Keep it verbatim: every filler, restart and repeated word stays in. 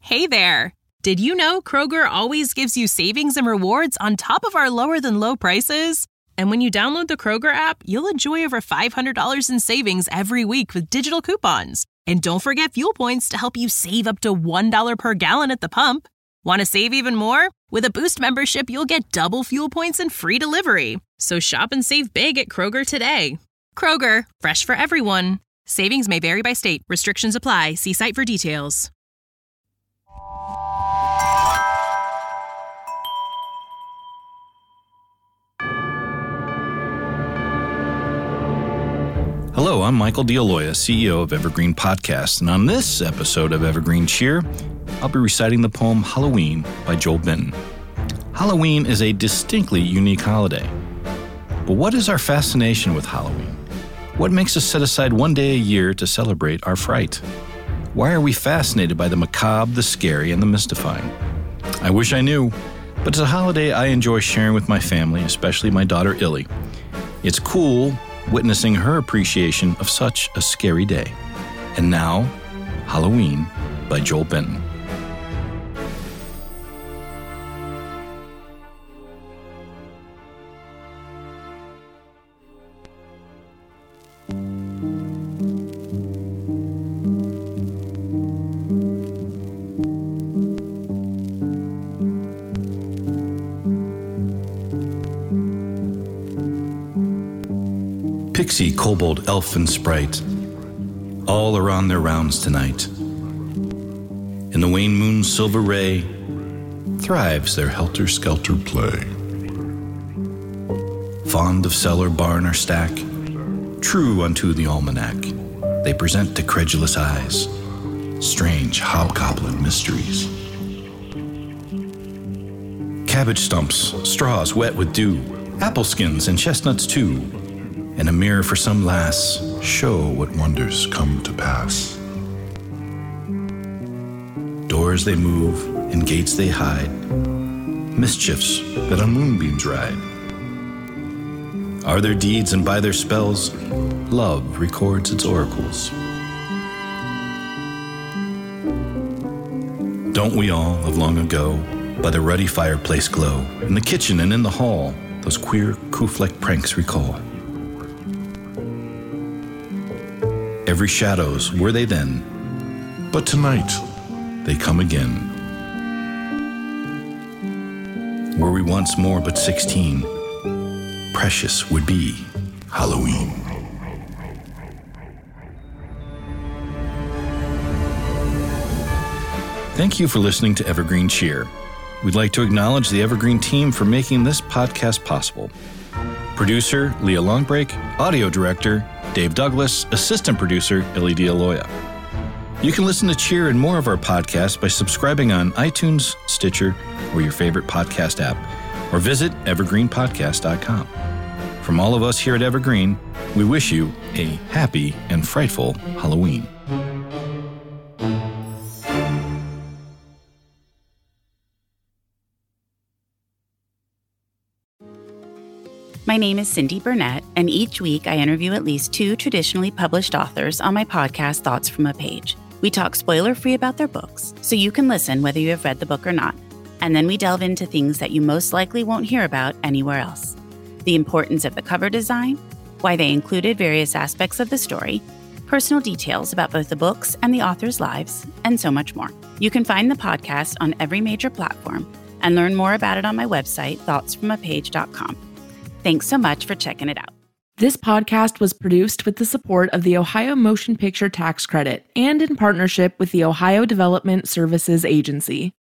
Hey there! Did you know Kroger always gives you savings and rewards on top of our lower-than-low prices? And when you download the Kroger app, you'll enjoy over five hundred dollars in savings every week with digital coupons. And don't forget fuel points to help you save up to one dollar per gallon at the pump. Want to save even more? With a Boost membership, you'll get double fuel points and free delivery. So shop and save big at Kroger today. Kroger, fresh for everyone. Savings may vary by state. Restrictions apply. See site for details. Hello, I'm Michael D'Aloia, C E O of Evergreen Podcast, and on this episode of Evergreen Cheer, I'll be reciting the poem Halloween by Joel Benton. Halloween is a distinctly unique holiday. But what is our fascination with Halloween? What makes us set aside one day a year to celebrate our fright? Why are we fascinated by the macabre, the scary, and the mystifying? I wish I knew, but it's a holiday I enjoy sharing with my family, especially my daughter Illy. It's cool witnessing her appreciation of such a scary day. And now, Halloween by Joel Benton. Pixie, kobold, elf, and sprite, all are on their rounds tonight. In the wane moon's silver ray, thrives their helter-skelter play. Fond of cellar, barn, or stack, true unto the almanac, they present to credulous eyes strange hobgoblin mysteries. Cabbage stumps, straws wet with dew, apple skins and chestnuts too, and a mirror for some lass show what wonders come to pass. Doors they move, and gates they hide, mischiefs that on moonbeams ride. Are their deeds, and by their spells, love records its oracles. Don't we all, of long ago, by the ruddy fireplace glow, in the kitchen and in the hall, those queer Kufleck pranks recall? Every shadows were they then, but tonight they come again. Were we once more but sixteen, precious would be Halloween. Thank you for listening to Evergreen Cheer. We'd like to acknowledge the Evergreen team for making this podcast possible. Producer, Leah Longbreak, audio director, Dave Douglas, assistant producer, Illy D'Aloia. You can listen to Cheer and more of our podcasts by subscribing on iTunes, Stitcher, or your favorite podcast app, or visit evergreen podcast dot com. From all of us here at Evergreen, we wish you a happy and frightful Halloween. My name is Cindy Burnett, and each week I interview at least two traditionally published authors on my podcast, Thoughts from a Page. We talk spoiler-free about their books, so you can listen whether you have read the book or not. And then we delve into things that you most likely won't hear about anywhere else. The importance of the cover design, why they included various aspects of the story, personal details about both the books and the authors' lives, and so much more. You can find the podcast on every major platform and learn more about it on my website, thoughts from a page dot com. Thanks so much for checking it out. This podcast was produced with the support of the Ohio Motion Picture Tax Credit and in partnership with the Ohio Development Services Agency.